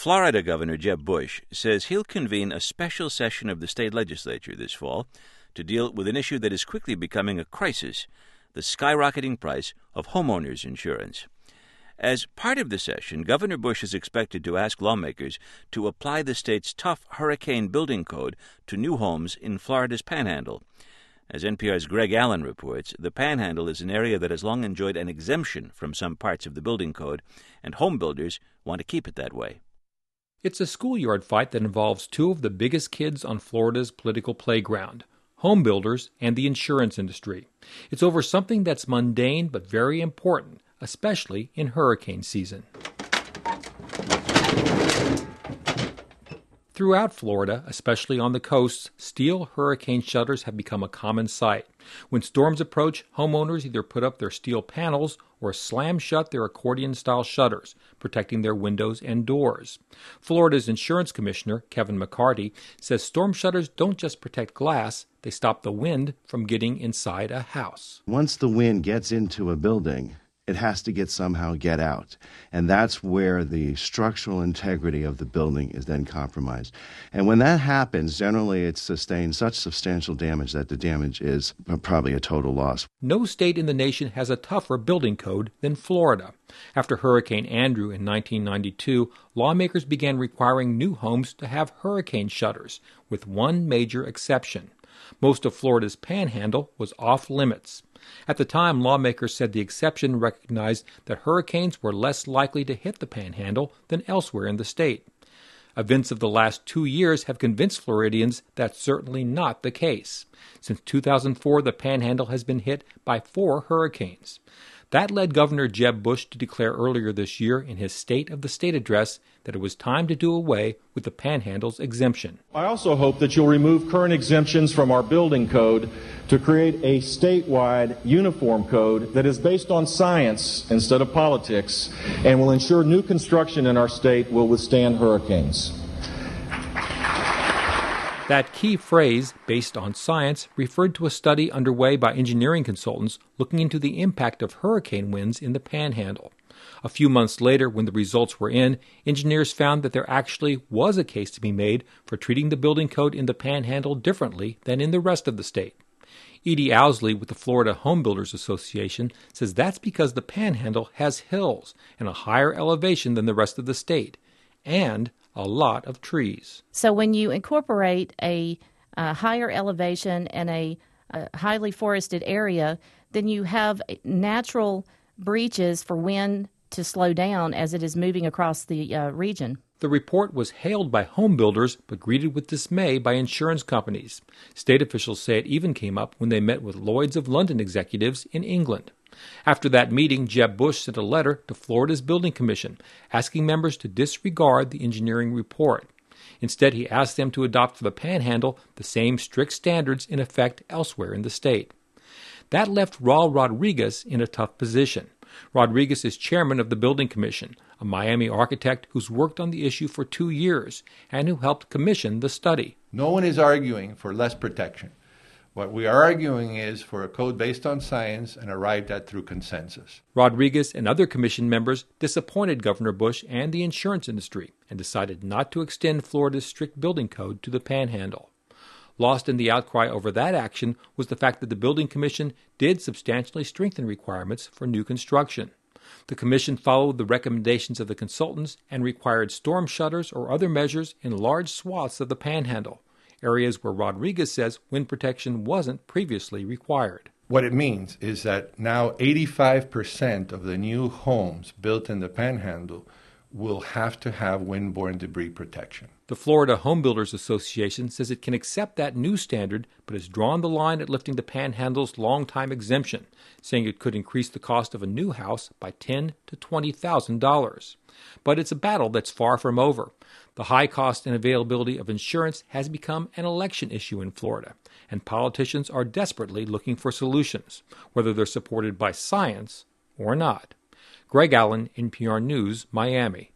Florida Governor Jeb Bush says he'll convene a special session of the state legislature this fall to deal with an issue that is quickly becoming a crisis: the skyrocketing price of homeowners insurance. As part of the session, Governor Bush is expected to ask lawmakers to apply the state's tough hurricane building code to new homes in Florida's Panhandle. As NPR's Greg Allen reports, the Panhandle is an area that has long enjoyed an exemption from some parts of the building code, and home builders want to keep it that way. It's a schoolyard fight that involves two of the biggest kids on Florida's political playground: home builders and the insurance industry. It's over something that's mundane but very important, especially in hurricane season. Throughout Florida, especially on the coasts, steel hurricane shutters have become a common sight. When storms approach, homeowners either put up their steel panels or slam shut their accordion-style shutters, protecting their windows and doors. Florida's insurance commissioner, Kevin McCarty, says storm shutters don't just protect glass, they stop the wind from getting inside a house. Once the wind gets into a building, it has to somehow get out. And that's where the structural integrity of the building is then compromised. And when that happens, generally it sustains such substantial damage that the damage is probably a total loss. No state in the nation has a tougher building code than Florida. After Hurricane Andrew in 1992, lawmakers began requiring new homes to have hurricane shutters, with one major exception. Most of Florida's Panhandle was off limits. At the time, lawmakers said the exception recognized that hurricanes were less likely to hit the Panhandle than elsewhere in the state. Events of the last 2 years have convinced Floridians that's certainly not the case. Since 2004, the Panhandle has been hit by 4 hurricanes. That led Governor Jeb Bush to declare earlier this year in his State of the State address that it was time to do away with the Panhandle's exemption. I also hope that you'll remove current exemptions from our building code to create a statewide uniform code that is based on science instead of politics and will ensure new construction in our state will withstand hurricanes. That key phrase, based on science, referred to a study underway by engineering consultants looking into the impact of hurricane winds in the Panhandle. A few months later, when the results were in, engineers found that there actually was a case to be made for treating the building code in the Panhandle differently than in the rest of the state. Edie Owsley with the Florida Home Builders Association says that's because the Panhandle has hills and a higher elevation than the rest of the state, and a lot of trees. So when you incorporate a higher elevation and a highly forested area, then you have natural breaches for wind to slow down as it is moving across the region. The report was hailed by home builders but greeted with dismay by insurance companies. State officials say it even came up when they met with Lloyd's of London executives in England. After that meeting, Jeb Bush sent a letter to Florida's Building Commission asking members to disregard the engineering report. Instead, he asked them to adopt for the Panhandle the same strict standards in effect elsewhere in the state. That left Raul Rodriguez in a tough position. Rodriguez is chairman of the Building Commission, a Miami architect who's worked on the issue for 2 years and who helped commission the study. No one is arguing for less protection. What we are arguing is for a code based on science and arrived at through consensus. Rodriguez and other commission members disappointed Governor Bush and the insurance industry and decided not to extend Florida's strict building code to the Panhandle. Lost in the outcry over that action was the fact that the Building Commission did substantially strengthen requirements for new construction. The commission followed the recommendations of the consultants and required storm shutters or other measures in large swaths of the Panhandle, areas where Rodriguez says wind protection wasn't previously required. What it means is that now 85% of the new homes built in the Panhandle will have to have windborne debris protection. The Florida Home Builders Association says it can accept that new standard, but has drawn the line at lifting the Panhandle's long-time exemption, saying it could increase the cost of a new house by $10,000 to $20,000. But it's a battle that's far from over. The high cost and availability of insurance has become an election issue in Florida, and politicians are desperately looking for solutions, whether they're supported by science or not. Greg Allen, NPR News, Miami.